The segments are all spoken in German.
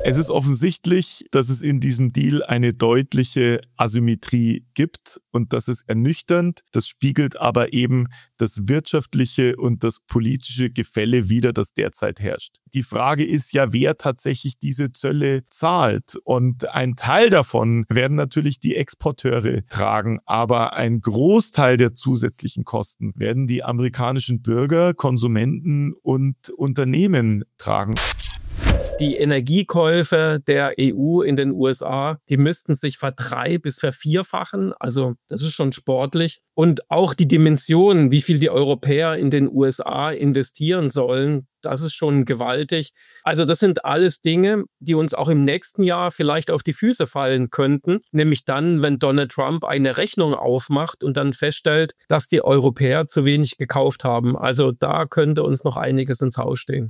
Es ist offensichtlich, dass es in diesem Deal eine deutliche Asymmetrie gibt und das ist ernüchternd. Das spiegelt aber eben das wirtschaftliche und das politische Gefälle wider, das derzeit herrscht. Die Frage ist ja, wer tatsächlich diese Zölle zahlt. Und ein Teil davon werden natürlich die Exporteure tragen, aber ein Großteil der zusätzlichen Kosten werden die amerikanischen Bürger, Konsumenten und Unternehmen tragen. Die Energiekäufe der EU in den USA, die müssten sich bis vervierfachen. Also das ist schon sportlich. Und auch die Dimension, wie viel die Europäer in den USA investieren sollen, das ist schon gewaltig. Also das sind alles Dinge, die uns auch im nächsten Jahr vielleicht auf die Füße fallen könnten. Nämlich dann, wenn Donald Trump eine Rechnung aufmacht und dann feststellt, dass die Europäer zu wenig gekauft haben. Also da könnte uns noch einiges ins Haus stehen.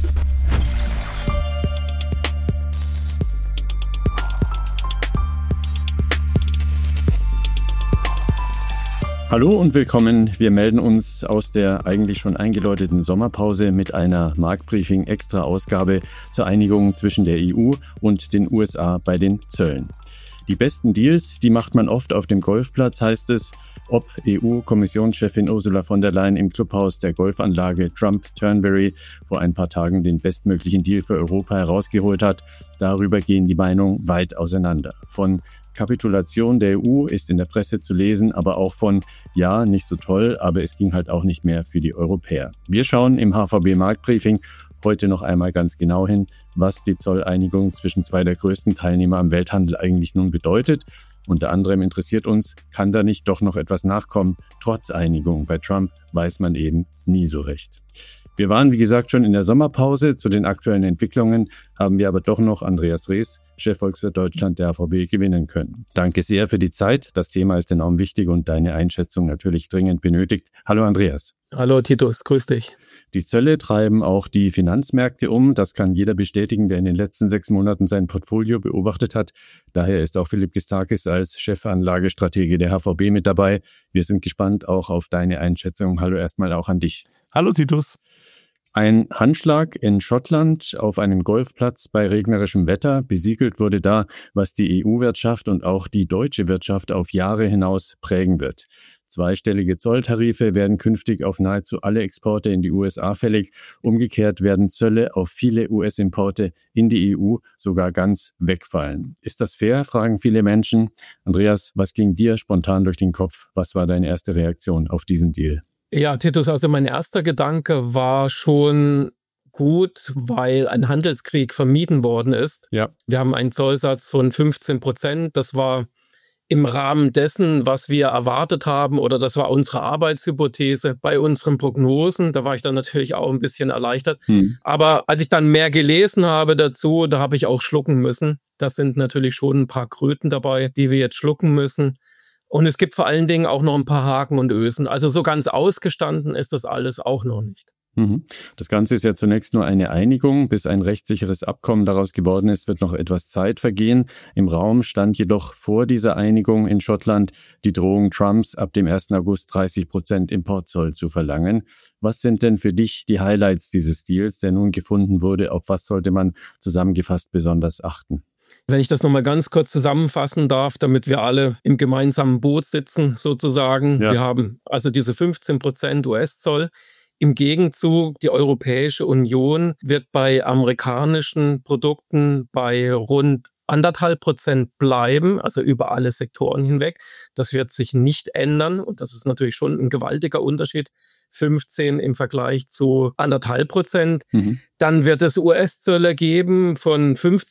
Hallo und willkommen. Wir melden uns aus der eigentlich schon eingeläuteten Sommerpause mit einer Marktbriefing-Extra-Ausgabe zur Einigung zwischen der EU und den USA bei den Zöllen. Die besten Deals, die macht man oft auf dem Golfplatz, heißt es. Ob EU-Kommissionschefin Ursula von der Leyen im Clubhaus der Golfanlage Trump-Turnberry vor ein paar Tagen den bestmöglichen Deal für Europa herausgeholt hat, darüber gehen die Meinungen weit auseinander. Von Kapitulation der EU ist in der Presse zu lesen, aber auch von, ja, nicht so toll, aber es ging halt auch nicht mehr für die Europäer. Wir schauen im HVB-Marktbriefing heute noch einmal ganz genau hin, was die Zolleinigung zwischen zwei der größten Teilnehmer am Welthandel eigentlich nun bedeutet. Unter anderem interessiert uns, kann da nicht doch noch etwas nachkommen? Trotz Einigung bei Trump weiß man eben nie so recht. Wir waren, wie gesagt, schon in der Sommerpause. Zu den aktuellen Entwicklungen haben wir aber doch noch Andreas Rees, Chefvolkswirt Deutschland der HVB, gewinnen können. Danke sehr für die Zeit. Das Thema ist enorm wichtig und deine Einschätzung natürlich dringend benötigt. Hallo Andreas. Hallo Titus, grüß dich. Die Zölle treiben auch die Finanzmärkte um. Das kann jeder bestätigen, der in den letzten 6 Monaten sein Portfolio beobachtet hat. Daher ist auch Philipp Gistakis als Chefanlagestratege der HVB mit dabei. Wir sind gespannt auch auf deine Einschätzung. Hallo erstmal auch an dich. Hallo Titus. Ein Handschlag in Schottland auf einem Golfplatz bei regnerischem Wetter. Besiegelt wurde da, was die EU-Wirtschaft und auch die deutsche Wirtschaft auf Jahre hinaus prägen wird. Zweistellige Zolltarife werden künftig auf nahezu alle Exporte in die USA fällig. Umgekehrt werden Zölle auf viele US-Importe in die EU sogar ganz wegfallen. Ist das fair, fragen viele Menschen. Andreas, was ging dir spontan durch den Kopf? Was war deine erste Reaktion auf diesen Deal? Ja, Titus, also mein erster Gedanke war schon gut, weil ein Handelskrieg vermieden worden ist. Ja. Wir haben einen Zollsatz von 15%. Das war im Rahmen dessen, was wir erwartet haben, oder das war unsere Arbeitshypothese bei unseren Prognosen. Da war ich dann natürlich auch ein bisschen erleichtert. Aber als ich dann mehr gelesen habe dazu, da habe ich auch schlucken müssen. Da sind natürlich schon ein paar Kröten dabei, die wir jetzt schlucken müssen. Und es gibt vor allen Dingen auch noch ein paar Haken und Ösen. Also so ganz ausgestanden ist das alles auch noch nicht. Das Ganze ist ja zunächst nur eine Einigung. Bis ein rechtssicheres Abkommen daraus geworden ist, wird noch etwas Zeit vergehen. Im Raum stand jedoch vor dieser Einigung in Schottland die Drohung Trumps, ab dem 1. August 30% Importzoll zu verlangen. Was sind denn für dich die Highlights dieses Deals, der nun gefunden wurde? Auf was sollte man zusammengefasst besonders achten? Wenn ich das nochmal ganz kurz zusammenfassen darf, damit wir alle im gemeinsamen Boot sitzen sozusagen. Ja. Wir haben also diese 15% US-Zoll. Im Gegenzug, die Europäische Union wird bei amerikanischen Produkten bei rund 1,5% bleiben, also über alle Sektoren hinweg. Das wird sich nicht ändern und das ist natürlich schon ein gewaltiger Unterschied. 15 im Vergleich zu 1,5%. Dann wird es US-Zölle geben von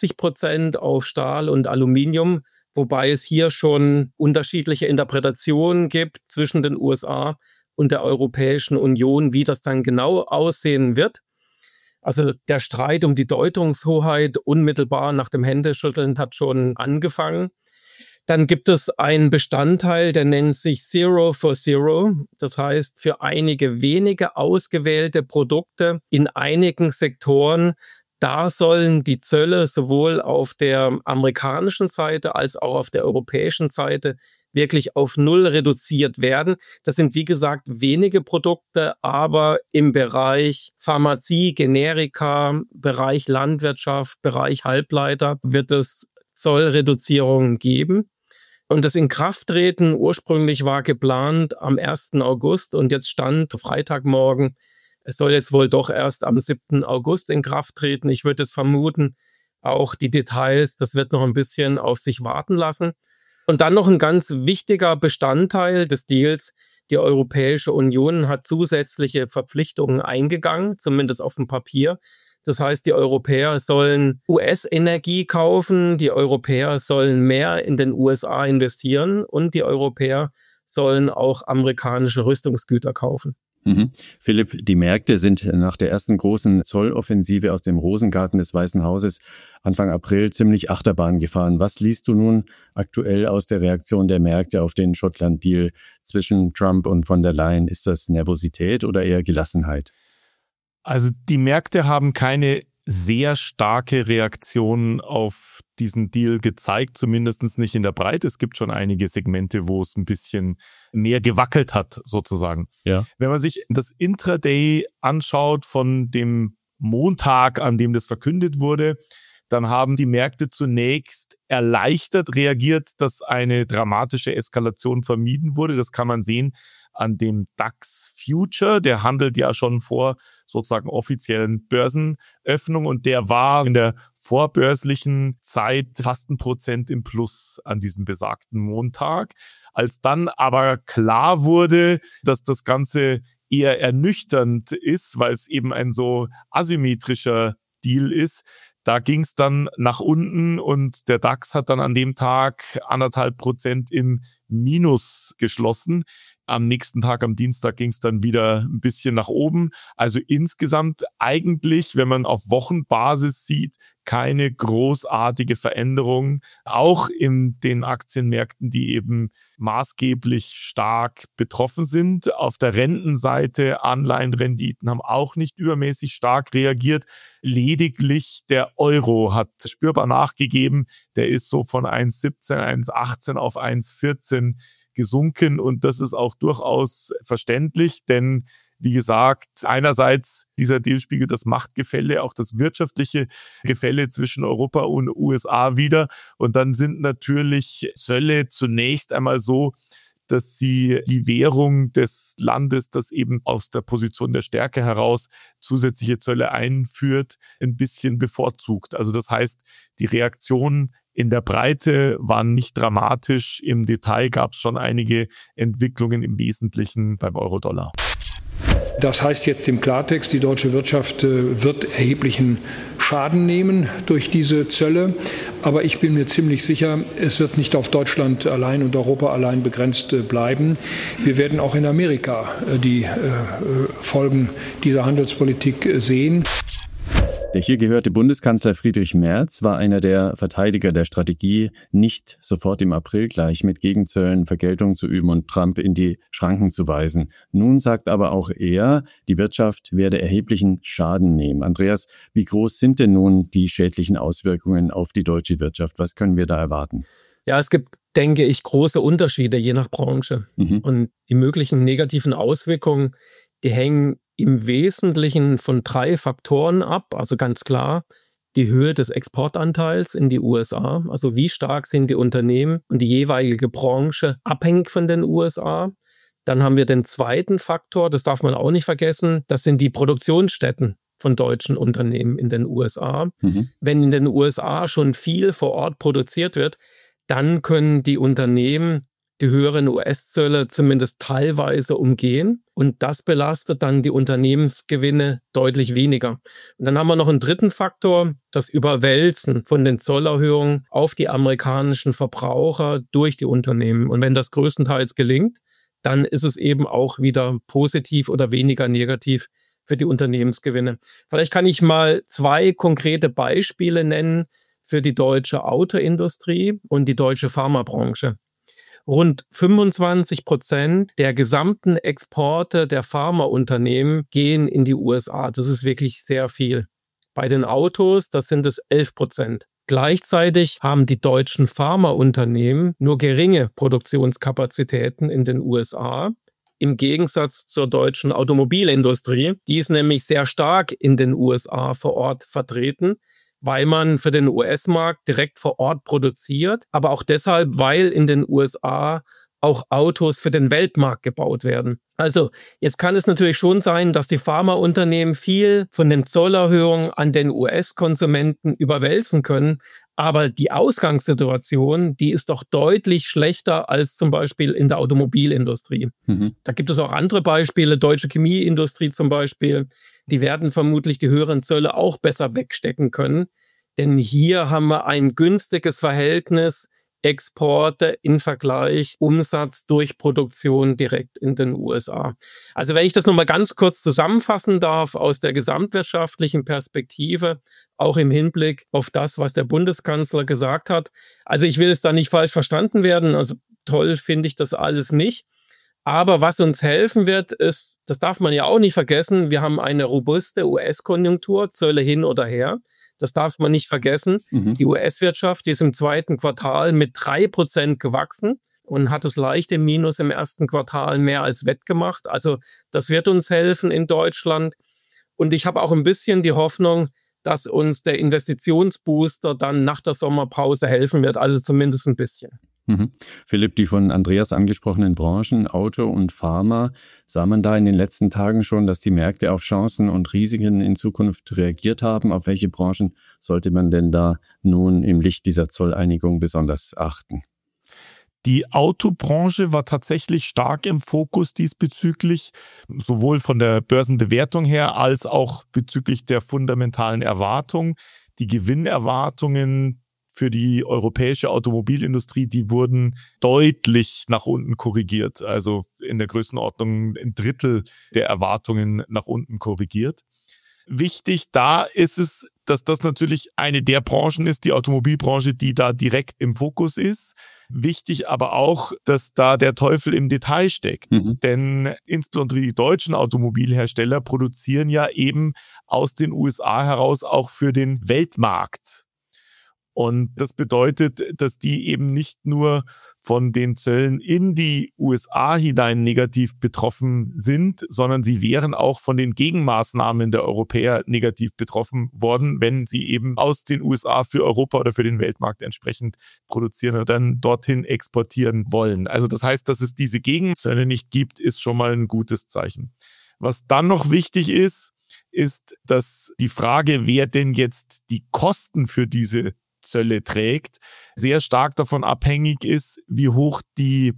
50% auf Stahl und Aluminium, wobei es hier schon unterschiedliche Interpretationen gibt zwischen den USA und der Europäischen Union, wie das dann genau aussehen wird. Also der Streit um die Deutungshoheit unmittelbar nach dem Händeschütteln hat schon angefangen. Dann gibt es einen Bestandteil, der nennt sich Zero for Zero. Das heißt, für einige wenige ausgewählte Produkte in einigen Sektoren, da sollen die Zölle sowohl auf der amerikanischen Seite als auch auf der europäischen Seite wirklich auf 0 reduziert werden. Das sind, wie gesagt, wenige Produkte, aber im Bereich Pharmazie, Generika, Bereich Landwirtschaft, Bereich Halbleiter wird es Zollreduzierungen geben. Und das Inkrafttreten ursprünglich war geplant am 1. August und jetzt stand Freitagmorgen, es soll jetzt wohl doch erst am 7. August in Kraft treten. Ich würde es vermuten, auch die Details, das wird noch ein bisschen auf sich warten lassen. Und dann noch ein ganz wichtiger Bestandteil des Deals. Die Europäische Union hat zusätzliche Verpflichtungen eingegangen, zumindest auf dem Papier. Das heißt, die Europäer sollen US-Energie kaufen, die Europäer sollen mehr in den USA investieren und die Europäer sollen auch amerikanische Rüstungsgüter kaufen. Philipp, die Märkte sind nach der ersten großen Zolloffensive aus dem Rosengarten des Weißen Hauses Anfang April ziemlich Achterbahn gefahren. Was liest du nun aktuell aus der Reaktion der Märkte auf den Schottland-Deal zwischen Trump und von der Leyen? Ist das Nervosität oder eher Gelassenheit? Also die Märkte haben keine sehr starke Reaktion auf diesen Deal gezeigt, zumindest nicht in der Breite. Es gibt schon einige Segmente, wo es ein bisschen mehr gewackelt hat, sozusagen. Ja. Wenn man sich das Intraday anschaut von dem Montag, an dem das verkündet wurde, dann haben die Märkte zunächst erleichtert reagiert, dass eine dramatische Eskalation vermieden wurde. Das kann man sehen an dem DAX Future. Der handelt ja schon vor sozusagen offiziellen Börsenöffnung und der war in der vorbörslichen Zeit fast 1% im Plus an diesem besagten Montag. Als dann aber klar wurde, dass das Ganze eher ernüchternd ist, weil es eben ein so asymmetrischer Deal ist, da ging es dann nach unten und der DAX hat dann an dem Tag 1,5% im Minus geschlossen. Am nächsten Tag, am Dienstag, ging es dann wieder ein bisschen nach oben. Also insgesamt eigentlich, wenn man auf Wochenbasis sieht, keine großartige Veränderung. Auch in den Aktienmärkten, die eben maßgeblich stark betroffen sind. Auf der Rentenseite, Anleihenrenditen haben auch nicht übermäßig stark reagiert. Lediglich der Euro hat spürbar nachgegeben. Der ist so von 1,17, 1,18 auf 1,14 gesunken und das ist auch durchaus verständlich, denn wie gesagt, einerseits dieser Deal spiegelt das Machtgefälle, auch das wirtschaftliche Gefälle zwischen Europa und USA wider und dann sind natürlich Zölle zunächst einmal so, dass sie die Währung des Landes, das eben aus der Position der Stärke heraus zusätzliche Zölle einführt, ein bisschen bevorzugt. Also das heißt, die Reaktion in der Breite waren nicht dramatisch. Im Detail gab es schon einige Entwicklungen, im Wesentlichen beim Euro-Dollar. Das heißt jetzt im Klartext, die deutsche Wirtschaft wird erheblichen Schaden nehmen durch diese Zölle. Aber ich bin mir ziemlich sicher, es wird nicht auf Deutschland allein und Europa allein begrenzt bleiben. Wir werden auch in Amerika die Folgen dieser Handelspolitik sehen. Der hier gehörte Bundeskanzler Friedrich Merz war einer der Verteidiger der Strategie, nicht sofort im April gleich mit Gegenzöllen Vergeltung zu üben und Trump in die Schranken zu weisen. Nun sagt aber auch er, die Wirtschaft werde erheblichen Schaden nehmen. Andreas, wie groß sind denn nun die schädlichen Auswirkungen auf die deutsche Wirtschaft? Was können wir da erwarten? Ja, es gibt, denke ich, große Unterschiede je nach Branche. Und die möglichen negativen Auswirkungen, die hängen im Wesentlichen von 3 Faktoren ab. Also ganz klar die Höhe des Exportanteils in die USA. Also wie stark sind die Unternehmen und die jeweilige Branche abhängig von den USA. Dann haben wir den zweiten Faktor, das darf man auch nicht vergessen, das sind die Produktionsstätten von deutschen Unternehmen in den USA. Wenn in den USA schon viel vor Ort produziert wird, dann können die Unternehmen die höheren US-Zölle zumindest teilweise umgehen und das belastet dann die Unternehmensgewinne deutlich weniger. Und dann haben wir noch einen dritten Faktor, das Überwälzen von den Zollerhöhungen auf die amerikanischen Verbraucher durch die Unternehmen. Und wenn das größtenteils gelingt, dann ist es eben auch wieder positiv oder weniger negativ für die Unternehmensgewinne. Vielleicht kann ich mal 2 konkrete Beispiele nennen für die deutsche Autoindustrie und die deutsche Pharmabranche. Rund 25% der gesamten Exporte der Pharmaunternehmen gehen in die USA. Das ist wirklich sehr viel. Bei den Autos, das sind es 11%. Gleichzeitig haben die deutschen Pharmaunternehmen nur geringe Produktionskapazitäten in den USA. Im Gegensatz zur deutschen Automobilindustrie. Die ist nämlich sehr stark in den USA vor Ort vertreten, weil man für den US-Markt direkt vor Ort produziert, aber auch deshalb, weil in den USA auch Autos für den Weltmarkt gebaut werden. Also jetzt kann es natürlich schon sein, dass die Pharmaunternehmen viel von den Zollerhöhungen an den US-Konsumenten überwälzen können, aber die Ausgangssituation, die ist doch deutlich schlechter als zum Beispiel in der Automobilindustrie. Da gibt es auch andere Beispiele, deutsche Chemieindustrie zum Beispiel, die werden vermutlich die höheren Zölle auch besser wegstecken können, denn hier haben wir ein günstiges Verhältnis Exporte im Vergleich Umsatz durch Produktion direkt in den USA. Also wenn ich das nochmal ganz kurz zusammenfassen darf aus der gesamtwirtschaftlichen Perspektive, auch im Hinblick auf das, was der Bundeskanzler gesagt hat. Also ich will es da nicht falsch verstanden werden, also toll finde ich das alles nicht. Aber was uns helfen wird, ist, das darf man ja auch nicht vergessen, wir haben eine robuste US-Konjunktur, Zölle hin oder her. Das darf man nicht vergessen. Die US-Wirtschaft, die ist im zweiten Quartal mit 3% gewachsen und hat das leichte Minus im ersten Quartal mehr als wettgemacht. Also das wird uns helfen in Deutschland. Und ich habe auch ein bisschen die Hoffnung, dass uns der Investitionsbooster dann nach der Sommerpause helfen wird. Also zumindest ein bisschen. Philipp, die von Andreas angesprochenen Branchen, Auto und Pharma, sah man da in den letzten Tagen schon, dass die Märkte auf Chancen und Risiken in Zukunft reagiert haben? Auf welche Branchen sollte man denn da nun im Licht dieser Zolleinigung besonders achten? Die Autobranche war tatsächlich stark im Fokus diesbezüglich, sowohl von der Börsenbewertung her als auch bezüglich der fundamentalen Erwartung. Die Gewinnerwartungen für die europäische Automobilindustrie, die wurden deutlich nach unten korrigiert, also in der Größenordnung ein Drittel der Erwartungen nach unten korrigiert. Wichtig da ist es, dass das natürlich eine der Branchen ist, die Automobilbranche, die da direkt im Fokus ist. Wichtig aber auch, dass da der Teufel im Detail steckt. Denn insbesondere die deutschen Automobilhersteller produzieren ja eben aus den USA heraus auch für den Weltmarkt. Und das bedeutet, dass die eben nicht nur von den Zöllen in die USA hinein negativ betroffen sind, sondern sie wären auch von den Gegenmaßnahmen der Europäer negativ betroffen worden, wenn sie eben aus den USA für Europa oder für den Weltmarkt entsprechend produzieren und dann dorthin exportieren wollen. Also das heißt, dass es diese Gegenzölle nicht gibt, ist schon mal ein gutes Zeichen. Was dann noch wichtig ist, dass die Frage, wer denn jetzt die Kosten für diese Zölle trägt, sehr stark davon abhängig ist, wie hoch die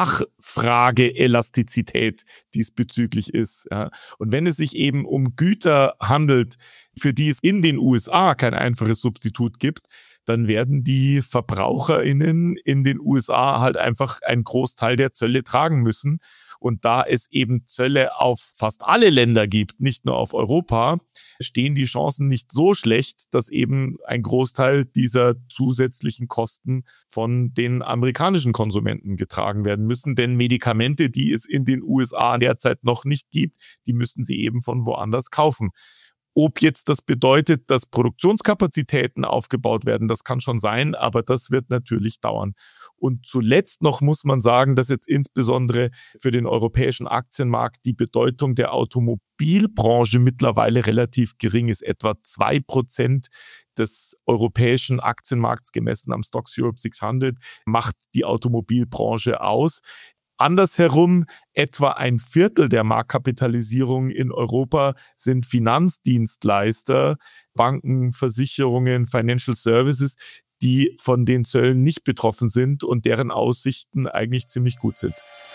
Nachfrageelastizität diesbezüglich ist. Ja. Und wenn es sich eben um Güter handelt, für die es in den USA kein einfaches Substitut gibt, dann werden die VerbraucherInnen in den USA halt einfach einen Großteil der Zölle tragen müssen. Und da es eben Zölle auf fast alle Länder gibt, nicht nur auf Europa, stehen die Chancen nicht so schlecht, dass eben ein Großteil dieser zusätzlichen Kosten von den amerikanischen Konsumenten getragen werden müssen. Denn Medikamente, die es in den USA derzeit noch nicht gibt, die müssen sie eben von woanders kaufen. Ob jetzt das bedeutet, dass Produktionskapazitäten aufgebaut werden, das kann schon sein, aber das wird natürlich dauern. Und zuletzt noch muss man sagen, dass jetzt insbesondere für den europäischen Aktienmarkt die Bedeutung der Automobilbranche mittlerweile relativ gering ist. Etwa 2% des europäischen Aktienmarkts gemessen am STOXX Europe 600 macht die Automobilbranche aus. Andersherum, etwa ein Viertel der Marktkapitalisierung in Europa sind Finanzdienstleister, Banken, Versicherungen, Financial Services, die von den Zöllen nicht betroffen sind und deren Aussichten eigentlich ziemlich gut sind.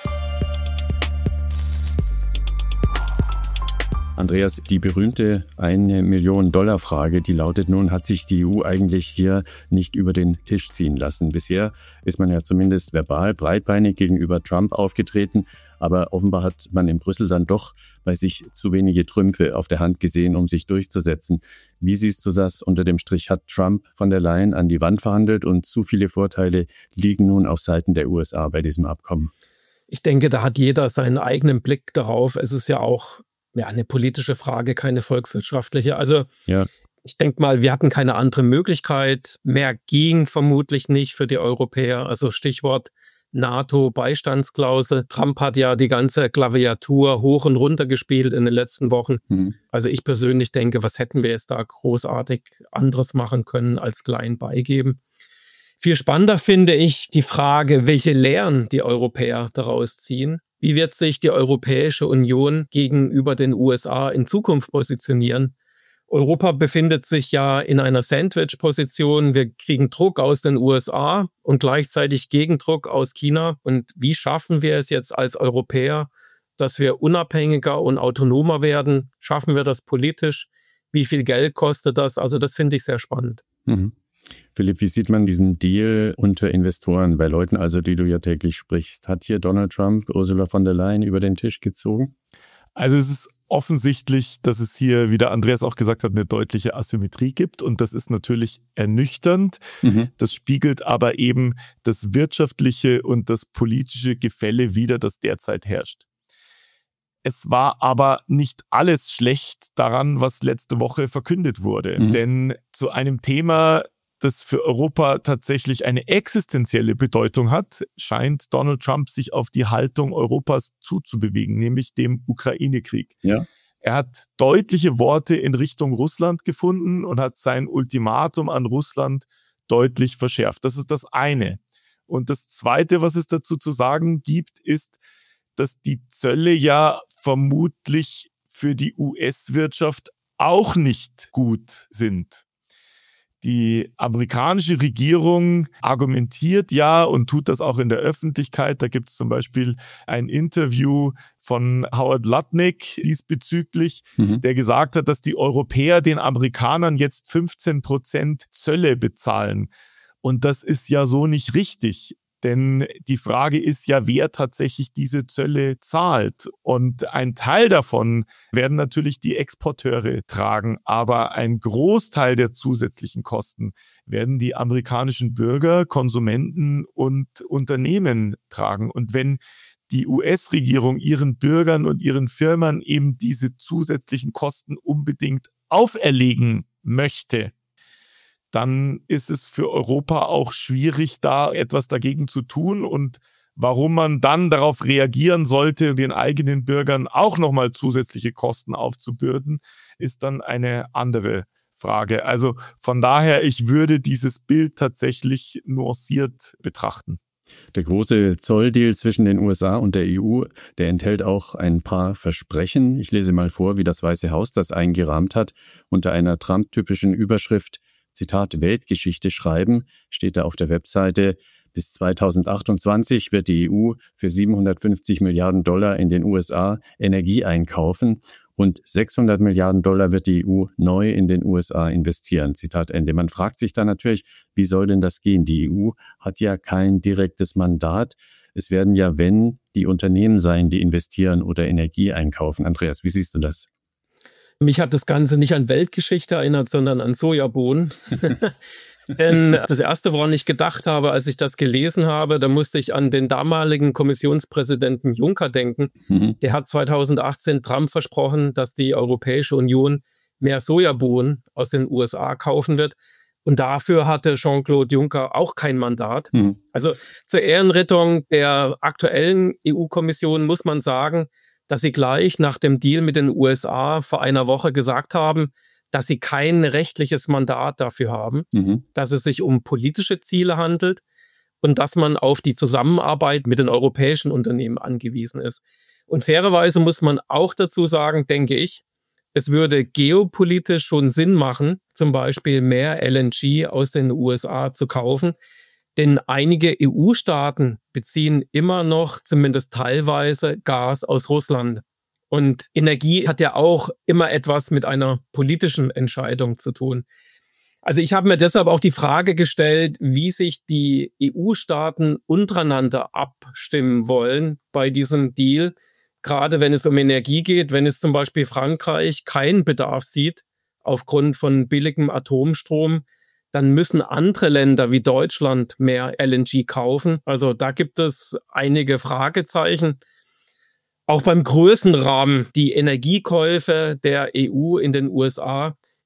Andreas, die berühmte $1-Million-Frage, die lautet nun, hat sich die EU eigentlich hier nicht über den Tisch ziehen lassen? Bisher ist man ja zumindest verbal breitbeinig gegenüber Trump aufgetreten, aber offenbar hat man in Brüssel dann doch bei sich zu wenige Trümpfe auf der Hand gesehen, um sich durchzusetzen. Wie siehst du das? Unter dem Strich hat Trump von der Leyen an die Wand verhandelt und zu viele Vorteile liegen nun auf Seiten der USA bei diesem Abkommen. Ich denke, da hat jeder seinen eigenen Blick darauf. Es ist ja auch eine politische Frage, keine volkswirtschaftliche. Also Ich denke mal, wir hatten keine andere Möglichkeit. Mehr ging vermutlich nicht für die Europäer. Also Stichwort NATO-Beistandsklausel. Trump hat ja die ganze Klaviatur hoch und runter gespielt in den letzten Wochen. Also ich persönlich denke, was hätten wir jetzt da großartig anderes machen können als klein beigeben? Viel spannender finde ich die Frage, welche Lehren die Europäer daraus ziehen. Wie wird sich die Europäische Union gegenüber den USA in Zukunft positionieren? Europa befindet sich ja in einer Sandwich-Position. Wir kriegen Druck aus den USA und gleichzeitig Gegendruck aus China. Und wie schaffen wir es jetzt als Europäer, dass wir unabhängiger und autonomer werden? Schaffen wir das politisch? Wie viel Geld kostet das? Also das finde ich sehr spannend. Philipp, wie sieht man diesen Deal unter Investoren, bei Leuten also, die du ja täglich sprichst? Hat hier Donald Trump Ursula von der Leyen über den Tisch gezogen? Also es ist offensichtlich, dass es hier, wie der Andreas auch gesagt hat, eine deutliche Asymmetrie gibt und das ist natürlich ernüchternd. Das spiegelt aber eben das wirtschaftliche und das politische Gefälle wider, das derzeit herrscht. Es war aber nicht alles schlecht daran, was letzte Woche verkündet wurde, denn zu einem Thema, das für Europa tatsächlich eine existenzielle Bedeutung hat, scheint Donald Trump sich auf die Haltung Europas zuzubewegen, nämlich dem Ukraine-Krieg. Ja. Er hat deutliche Worte in Richtung Russland gefunden und hat sein Ultimatum an Russland deutlich verschärft. Das ist das eine. Und das Zweite, was es dazu zu sagen gibt, ist, dass die Zölle ja vermutlich für die US-Wirtschaft auch nicht gut sind. Die amerikanische Regierung argumentiert ja und tut das auch in der Öffentlichkeit. Da gibt es zum Beispiel ein Interview von Howard Lutnick diesbezüglich, der gesagt hat, dass die Europäer den Amerikanern jetzt 15% Zölle bezahlen. Und das ist ja so nicht richtig. Denn die Frage ist ja, wer tatsächlich diese Zölle zahlt. Und ein Teil davon werden natürlich die Exporteure tragen, aber ein Großteil der zusätzlichen Kosten werden die amerikanischen Bürger, Konsumenten und Unternehmen tragen. Und wenn die US-Regierung ihren Bürgern und ihren Firmen eben diese zusätzlichen Kosten unbedingt auferlegen möchte, dann ist es für Europa auch schwierig, da etwas dagegen zu tun. Und warum man dann darauf reagieren sollte, den eigenen Bürgern auch nochmal zusätzliche Kosten aufzubürden, ist dann eine andere Frage. Also von daher, ich würde dieses Bild tatsächlich nuanciert betrachten. Der große Zolldeal zwischen den USA und der EU, der enthält auch ein paar Versprechen. Ich lese mal vor, wie das Weiße Haus das eingerahmt hat. Unter einer Trump-typischen Überschrift, Zitat, Weltgeschichte schreiben, steht da auf der Webseite, bis 2028 wird die EU für 750 Milliarden Dollar in den USA Energie einkaufen und 600 Milliarden Dollar wird die EU neu in den USA investieren. Zitat Ende. Man fragt sich da natürlich, wie soll denn das gehen? Die EU hat ja kein direktes Mandat. Es werden ja, wenn, die Unternehmen sein, die investieren oder Energie einkaufen. Andreas, wie siehst du das? Mich hat das Ganze nicht an Weltgeschichte erinnert, sondern an Sojabohnen. Denn das Erste, woran ich gedacht habe, als ich das gelesen habe, da musste ich an den damaligen Kommissionspräsidenten Juncker denken. Der hat 2018 Trump versprochen, dass die Europäische Union mehr Sojabohnen aus den USA kaufen wird. Und dafür hatte Jean-Claude Juncker auch kein Mandat. Also zur Ehrenrettung der aktuellen EU-Kommission muss man sagen, dass sie gleich nach dem Deal mit den USA vor einer Woche gesagt haben, dass sie kein rechtliches Mandat dafür haben, dass es sich um politische Ziele handelt und dass man auf die Zusammenarbeit mit den europäischen Unternehmen angewiesen ist. Und fairerweise muss man auch dazu sagen, denke ich, es würde geopolitisch schon Sinn machen, zum Beispiel mehr LNG aus den USA zu kaufen, denn einige EU-Staaten beziehen immer noch, zumindest teilweise, Gas aus Russland. Und Energie hat ja auch immer etwas mit einer politischen Entscheidung zu tun. Also ich habe mir deshalb auch die Frage gestellt, wie sich die EU-Staaten untereinander abstimmen wollen bei diesem Deal. Gerade wenn es um Energie geht, wenn es zum Beispiel Frankreich keinen Bedarf sieht aufgrund von billigem Atomstrom, dann müssen andere Länder wie Deutschland mehr LNG kaufen. Also da gibt es einige Fragezeichen. Auch beim Größenrahmen, die Energiekäufe der EU in den USA,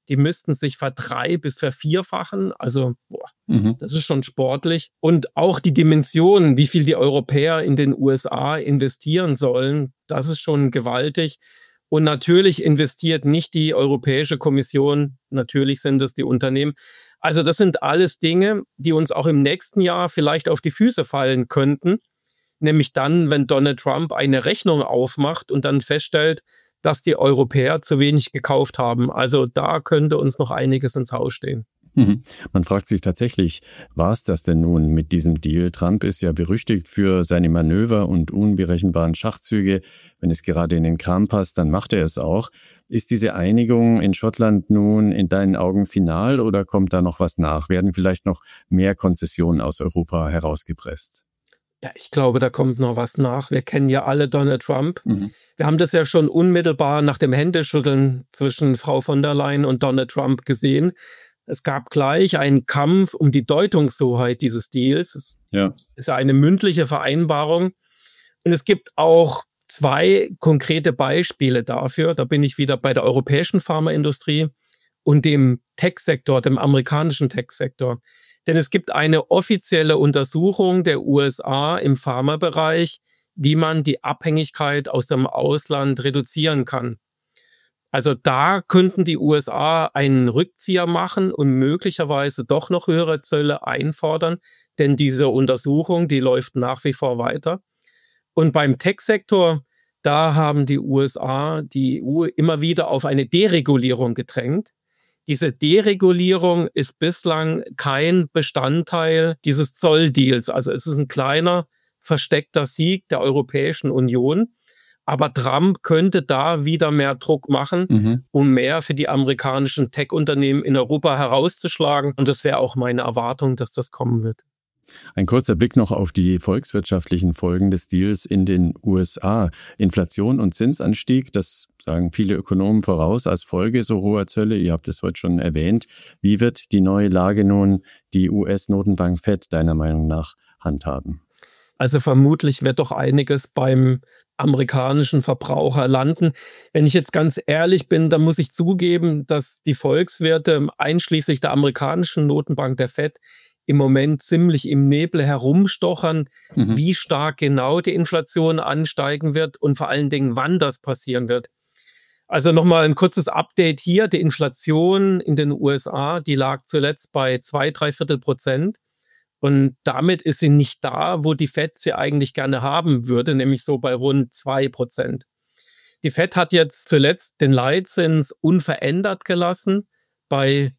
Die müssten sich bis vervierfachen. Also, das ist schon sportlich. Und auch die Dimension, wie viel die Europäer in den USA investieren sollen, das ist schon gewaltig. Und natürlich investiert nicht die Europäische Kommission, natürlich sind es die Unternehmen. Also das sind alles Dinge, die uns auch im nächsten Jahr vielleicht auf die Füße fallen könnten. Nämlich dann, wenn Donald Trump eine Rechnung aufmacht und dann feststellt, dass die Europäer zu wenig gekauft haben. Also da könnte uns noch einiges ins Haus stehen. Man fragt sich tatsächlich, war es das denn nun mit diesem Deal? Trump ist ja berüchtigt für seine Manöver und unberechenbaren Schachzüge. Wenn es gerade in den Kram passt, dann macht er es auch. Ist diese Einigung in Schottland nun in deinen Augen final oder kommt da noch was nach? Werden vielleicht noch mehr Konzessionen aus Europa herausgepresst? Ja, ich glaube, da kommt noch was nach. Wir kennen ja alle Donald Trump. Wir haben das ja schon unmittelbar nach dem Händeschütteln zwischen Frau von der Leyen und Donald Trump gesehen. Es gab gleich einen Kampf um die Deutungshoheit dieses Deals. Es ist ja eine mündliche Vereinbarung. Und es gibt auch 2 konkrete Beispiele dafür. Da bin ich wieder bei der europäischen Pharmaindustrie und dem Tech-Sektor, dem amerikanischen Tech-Sektor. Denn es gibt eine offizielle Untersuchung der USA im Pharmabereich, wie man die Abhängigkeit aus dem Ausland reduzieren kann. Also da könnten die USA einen Rückzieher machen und möglicherweise doch noch höhere Zölle einfordern, denn diese Untersuchung, die läuft nach wie vor weiter. Und beim Tech-Sektor, da haben die USA, die EU immer wieder auf eine Deregulierung gedrängt. Diese Deregulierung ist bislang kein Bestandteil dieses Zolldeals. Also es ist ein kleiner, versteckter Sieg der Europäischen Union. Aber Trump könnte da wieder mehr Druck machen, um mehr für die amerikanischen Tech-Unternehmen in Europa herauszuschlagen. Und das wäre auch meine Erwartung, dass das kommen wird. Ein kurzer Blick noch auf die volkswirtschaftlichen Folgen des Deals in den USA. Inflation und Zinsanstieg, das sagen viele Ökonomen voraus als Folge so hoher Zölle. Ihr habt es heute schon erwähnt. Wie wird die neue Lage nun die US-Notenbank Fed deiner Meinung nach handhaben? Also vermutlich wird doch einiges beim amerikanischen Verbraucher landen. Wenn ich jetzt ganz ehrlich bin, dann muss ich zugeben, dass die Volkswirte einschließlich der amerikanischen Notenbank, der Fed, im Moment ziemlich im Nebel herumstochern, wie stark genau die Inflation ansteigen wird und vor allen Dingen, wann das passieren wird. Also nochmal ein kurzes Update hier. Die Inflation in den USA, die lag zuletzt bei 2,75%. Und damit ist sie nicht da, wo die Fed sie eigentlich gerne haben würde, nämlich so bei rund 2%. Die Fed hat jetzt zuletzt den Leitzins unverändert gelassen bei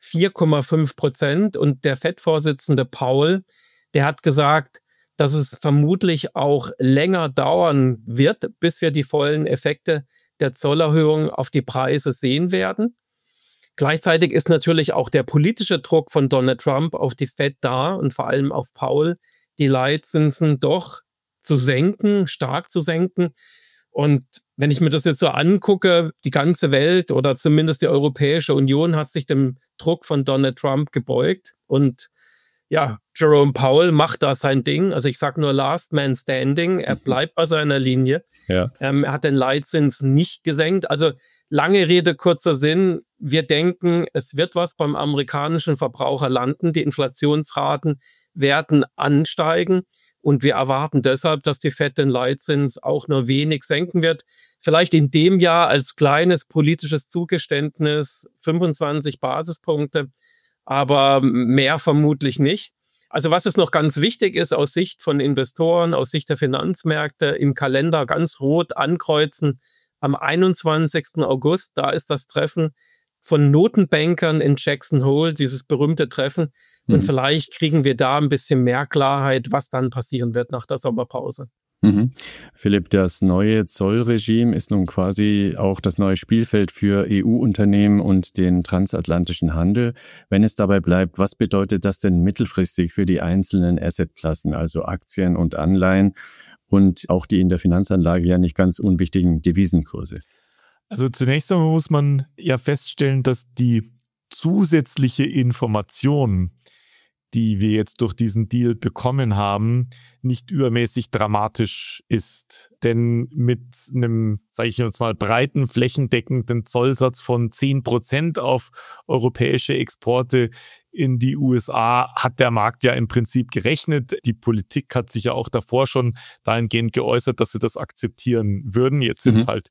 4,5%. Und der Fed-Vorsitzende Powell, der hat gesagt, dass es vermutlich auch länger dauern wird, bis wir die vollen Effekte der Zollerhöhung auf die Preise sehen werden. Gleichzeitig ist natürlich auch der politische Druck von Donald Trump auf die Fed da und vor allem auf Powell, die Leitzinsen doch zu senken, stark zu senken. Und wenn ich mir das jetzt so angucke, die ganze Welt oder zumindest die Europäische Union hat sich dem Druck von Donald Trump gebeugt. Und ja, Jerome Powell macht da sein Ding. Also ich sage nur Last Man Standing. Er bleibt bei seiner Linie. Ja. Er hat den Leitzins nicht gesenkt. Also lange Rede, kurzer Sinn. Wir denken, es wird was beim amerikanischen Verbraucher landen. Die Inflationsraten werden ansteigen. Und wir erwarten deshalb, dass die Fed den Leitzins auch nur wenig senken wird. Vielleicht in dem Jahr als kleines politisches Zugeständnis 25 Basispunkte, aber mehr vermutlich nicht. Also was es noch ganz wichtig ist aus Sicht von Investoren, aus Sicht der Finanzmärkte, im Kalender ganz rot ankreuzen. Am 21. August, da ist das Treffen von Notenbankern in Jackson Hole, dieses berühmte Treffen. Und vielleicht kriegen wir da ein bisschen mehr Klarheit, was dann passieren wird nach der Sommerpause. Philipp, das neue Zollregime ist nun quasi auch das neue Spielfeld für EU-Unternehmen und den transatlantischen Handel. Wenn es dabei bleibt, was bedeutet das denn mittelfristig für die einzelnen Assetklassen, also Aktien und Anleihen und auch die in der Finanzanlage ja nicht ganz unwichtigen Devisenkurse? Also zunächst einmal muss man ja feststellen, dass die zusätzliche Information, die wir jetzt durch diesen Deal bekommen haben, nicht übermäßig dramatisch ist. Denn mit einem, sage ich jetzt mal, breiten, flächendeckenden Zollsatz von 10% auf europäische Exporte in die USA hat der Markt ja im Prinzip gerechnet. Die Politik hat sich ja auch davor schon dahingehend geäußert, dass sie das akzeptieren würden. Jetzt sind es halt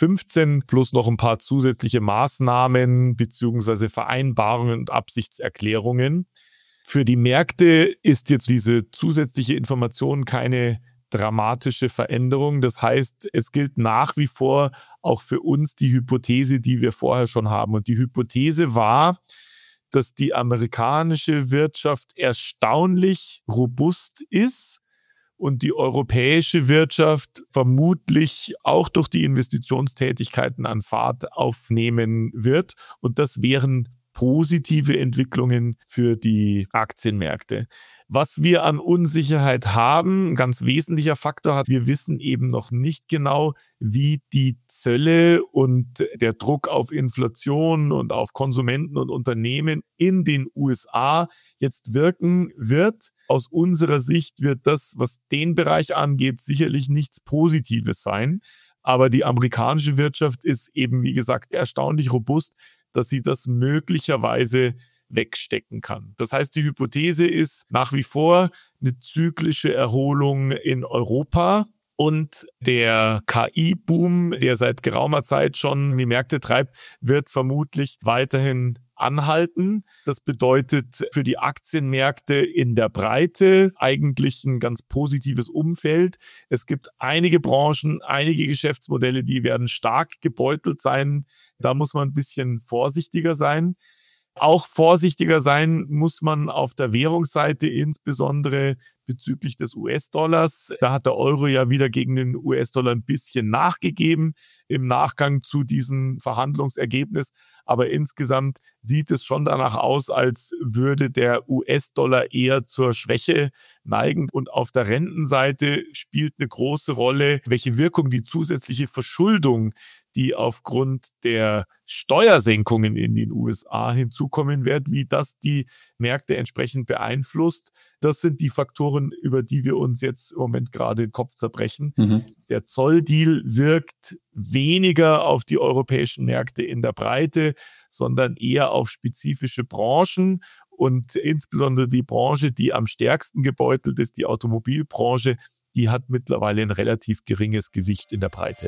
15 plus noch ein paar zusätzliche Maßnahmen beziehungsweise Vereinbarungen und Absichtserklärungen. Für die Märkte ist jetzt diese zusätzliche Information keine dramatische Veränderung. Das heißt, es gilt nach wie vor auch für uns die Hypothese, die wir vorher schon haben. Und die Hypothese war, dass die amerikanische Wirtschaft erstaunlich robust ist und die europäische Wirtschaft vermutlich auch durch die Investitionstätigkeiten an Fahrt aufnehmen wird. Und das wären positive Entwicklungen für die Aktienmärkte. Was wir an Unsicherheit haben, ein ganz wesentlicher Faktor hat, wir wissen eben noch nicht genau, wie die Zölle und der Druck auf Inflation und auf Konsumenten und Unternehmen in den USA jetzt wirken wird. Aus unserer Sicht wird das, was den Bereich angeht, sicherlich nichts Positives sein. Aber die amerikanische Wirtschaft ist eben, wie gesagt, erstaunlich robust, dass sie das möglicherweise wegstecken kann. Das heißt, die Hypothese ist nach wie vor eine zyklische Erholung in Europa und der KI-Boom, der seit geraumer Zeit schon die Märkte treibt, wird vermutlich weiterhin anhalten. Das bedeutet für die Aktienmärkte in der Breite eigentlich ein ganz positives Umfeld. Es gibt einige Branchen, einige Geschäftsmodelle, die werden stark gebeutelt sein. Da muss man ein bisschen vorsichtiger sein. Auch vorsichtiger sein muss man auf der Währungsseite, insbesondere bezüglich des US-Dollars. Da hat der Euro ja wieder gegen den US-Dollar ein bisschen nachgegeben im Nachgang zu diesem Verhandlungsergebnis. Aber insgesamt sieht es schon danach aus, als würde der US-Dollar eher zur Schwäche neigen. Und auf der Rentenseite spielt eine große Rolle, welche Wirkung die zusätzliche Verschuldung, die aufgrund der Steuersenkungen in den USA hinzukommen wird, wie das die Märkte entsprechend beeinflusst. Das sind die Faktoren, über die wir uns jetzt im Moment gerade den Kopf zerbrechen. Der Zolldeal wirkt weniger auf die europäischen Märkte in der Breite, sondern eher auf spezifische Branchen und insbesondere die Branche, die am stärksten gebeutelt ist, die Automobilbranche, die hat mittlerweile ein relativ geringes Gewicht in der Breite.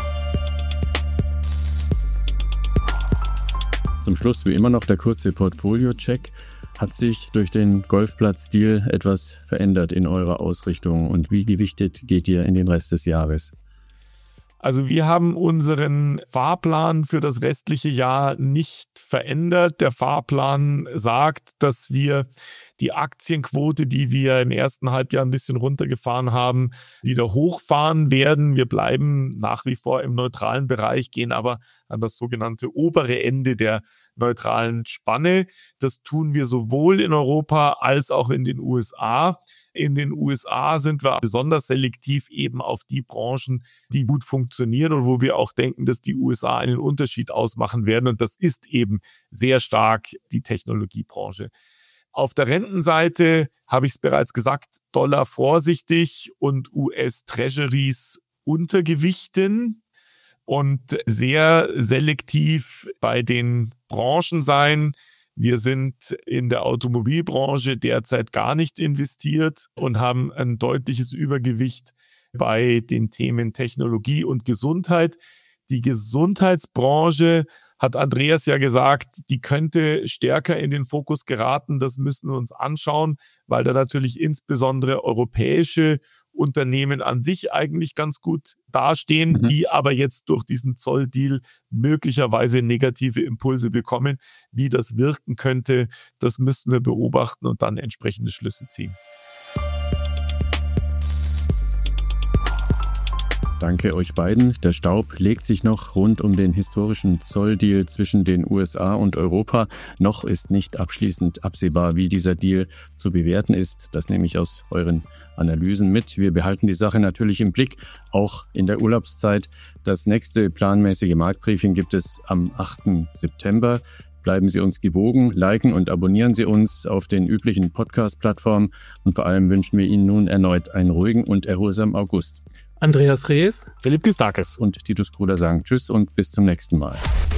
Zum Schluss wie immer noch der kurze Portfolio-Check. Hat sich durch den Golfplatz-Deal etwas verändert in eurer Ausrichtung und wie gewichtet geht ihr in den Rest des Jahres? Also wir haben unseren Fahrplan für das restliche Jahr nicht verändert. Der Fahrplan sagt, dass wir die Aktienquote, die wir im ersten Halbjahr ein bisschen runtergefahren haben, wieder hochfahren werden. Wir bleiben nach wie vor im neutralen Bereich, gehen aber an das sogenannte obere Ende der neutralen Spanne. Das tun wir sowohl in Europa als auch in den USA. In den USA sind wir besonders selektiv eben auf die Branchen, die gut funktionieren und wo wir auch denken, dass die USA einen Unterschied ausmachen werden. Und das ist eben sehr stark die Technologiebranche. Auf der Rentenseite habe ich es bereits gesagt, Dollar vorsichtig und US-Treasuries untergewichten und sehr selektiv bei den Branchen sein. Wir sind in der Automobilbranche derzeit gar nicht investiert und haben ein deutliches Übergewicht bei den Themen Technologie und Gesundheit. Die Gesundheitsbranche, hat Andreas ja gesagt, die könnte stärker in den Fokus geraten. Das müssen wir uns anschauen, weil da natürlich insbesondere europäische Unternehmen an sich eigentlich ganz gut dastehen, die aber jetzt durch diesen Zolldeal möglicherweise negative Impulse bekommen. Wie das wirken könnte, das müssen wir beobachten und dann entsprechende Schlüsse ziehen. Danke euch beiden. Der Staub legt sich noch rund um den historischen Zolldeal zwischen den USA und Europa. Noch ist nicht abschließend absehbar, wie dieser Deal zu bewerten ist. Das nehme ich aus euren Analysen mit. Wir behalten die Sache natürlich im Blick, auch in der Urlaubszeit. Das nächste planmäßige Marktbriefing gibt es am 8. September. Bleiben Sie uns gewogen, liken und abonnieren Sie uns auf den üblichen Podcast-Plattformen und vor allem wünschen wir Ihnen nun erneut einen ruhigen und erholsamen August. Andreas Rees, Philipp Gistakis und Titus Kruder sagen Tschüss und bis zum nächsten Mal.